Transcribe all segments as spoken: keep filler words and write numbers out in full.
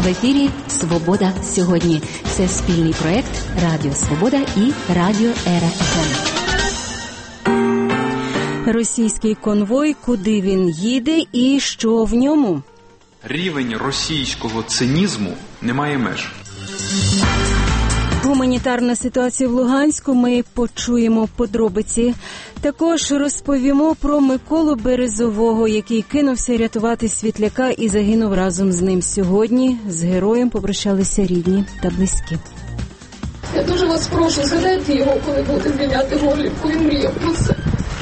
В ефірі «Свобода сьогодні». Це спільний проект Радіо Свобода і Радіо ЕРА-ФМ. Російський конвой, куди він їде і що в ньому? Рівень російського цинізму не має меж. Гуманітарна ситуація в Луганську, ми почуємо подробиці. Також розповімо про Миколу Березового, який кинувся рятувати світляка і загинув разом з ним сьогодні. З героєм попрощалися рідні та близькі. Я дуже вас прошу, згадайте його, коли будете звільняти Горлівку, він мріяв про це.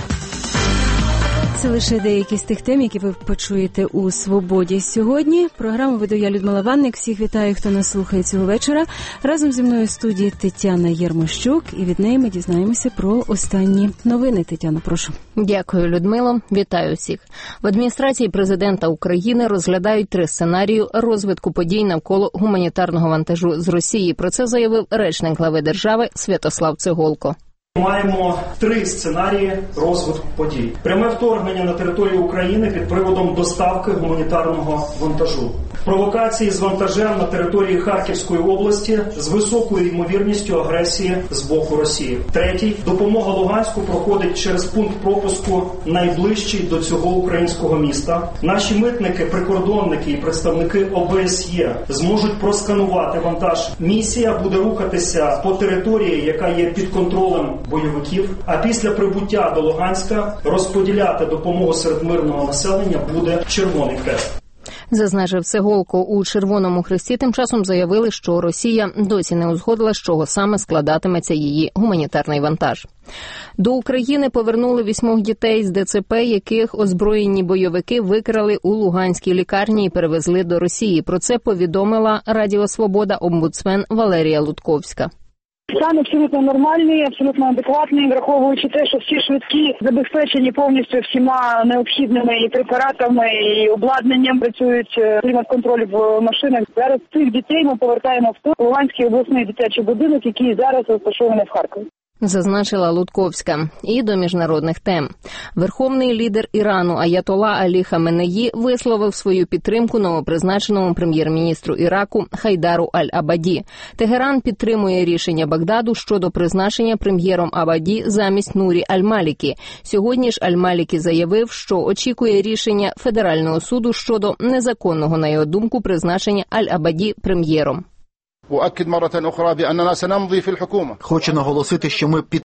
Це лише деякі з тих тем, які ви почуєте у «Свободі сьогодні». Програму веду я, Людмила Ванник. Всіх вітаю, хто нас слухає цього вечора. Разом зі мною в студії Тетяна Єрмощук. І від неї ми дізнаємося про останні новини. Тетяна, прошу. Дякую, Людмило. Вітаю всіх. В адміністрації президента України розглядають три сценарії розвитку подій навколо гуманітарного вантажу з Росії. Про це заявив речник глави держави Святослав Цеголко. Маємо три сценарії розвитку подій. Пряме вторгнення на територію України під приводом доставки гуманітарного вантажу. Провокації з вантажем на території Харківської області з високою ймовірністю агресії з боку Росії. Третій. Допомога Луганську проходить через пункт пропуску найближчий до цього українського міста. Наші митники, прикордонники і представники О Б С Є зможуть просканувати вантаж. Місія буде рухатися по території, яка є під контролем бойовиків, а після прибуття до Луганська розподіляти допомогу серед мирного населення буде Червоний Хрест. Зазначив Цеголко. У Червоному Хресті тим часом заявили, що Росія досі не узгодила, з чого саме складатиметься її гуманітарний вантаж. До України повернули вісьмох дітей з Де Це Пе, яких озброєні бойовики викрали у Луганській лікарні і перевезли до Росії. Про це повідомила Радіо Свобода омбудсмен Валерія Лутковська. Стан абсолютно нормальний, абсолютно адекватний, враховуючи те, що всі швидкі забезпечені повністю всіма необхідними і препаратами, і обладнанням, працюють клімат-контроль в машинах. Зараз цих дітей ми повертаємо в Луганський обласний дитячий будинок, який зараз розташований в Харкові. Зазначила Лутковська. І до міжнародних тем. Верховний лідер Ірану Аятола Алі Хаменеї висловив свою підтримку новопризначеному прем'єр-міністру Іраку Хайдару Аль-Абаді. Тегеран підтримує рішення Багдаду щодо призначення прем'єром Абаді замість Нурі Аль-Малікі. Сьогодні ж Аль-Малікі заявив, що очікує рішення Федерального суду щодо незаконного, на його думку, призначення Аль-Абаді прем'єром. Хочу наголосити, що ми під